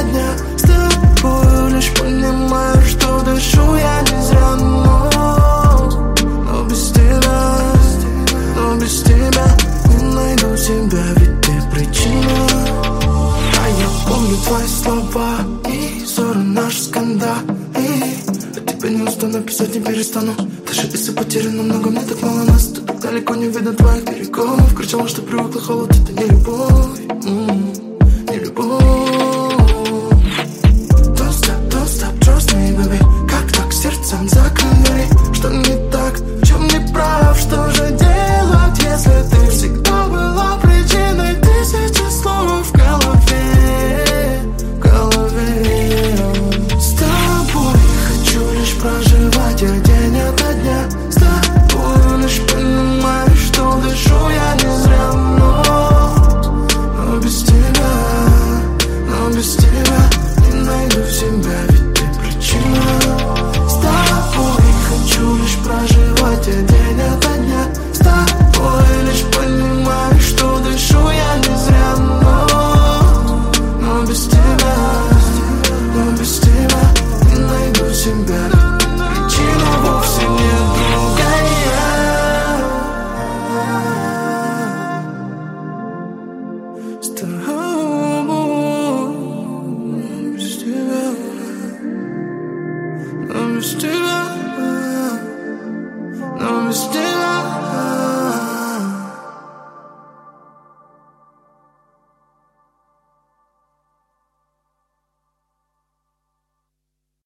дня с тобой. Лишь понимаю, что дышу я не зря, но без тебя, без тебя не найду себя, ведь ты причина. А я помню твои слова и ссоры, наш скандал. А тебе не устану писать, не перестану. Даже если потеряно много, мне так мало нас. Ты так далеко, не видно твоих берегов. Кричала, что привыкла, холод, это не любовь, не любовь. Don't stop, trust me, baby. Как так сердцем закрыли? Что не так, в чем не прав? Что же делать, если ты всегда была причиной? Тысячи слов в голове, в голове. С тобой хочу лишь проживать я день ото дня. С тобой лишь понимаю, что дышу я не зря, но без тебя, без тебя не найду себя, ведь ты причина. С тобой хочу лишь проживать я день ото дня. С тобой лишь понимаю, что дышу я не зря, но без тебя, без тебя не найду себя. Причина вовсе не другая. С тобой без тебя, без тебя.